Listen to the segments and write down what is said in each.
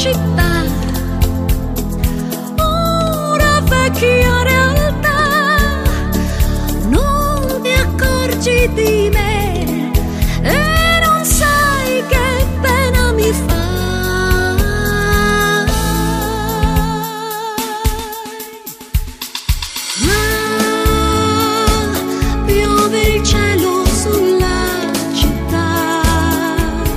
città, ora vecchia realtà, non ti accorgi di me e non sai che pena mi fai. Ma piove il cielo sulla città,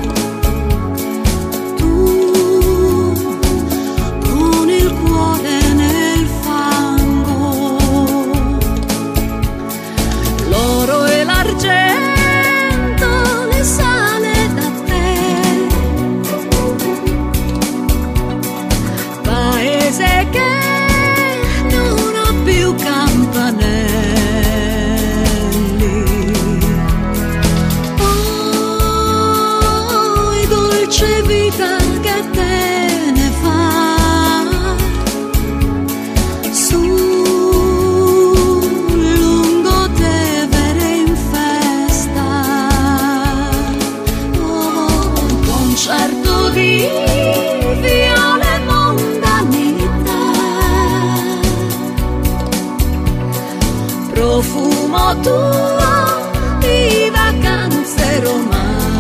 tu con il cuore nel fango, l'oro e l'argento le sale da te, paese che non ha più campanelli. Poi dolce vita che te ne fa su lungo Tevere in festa, un concerto di viole mondanità, profumo tuo di vacanze romane.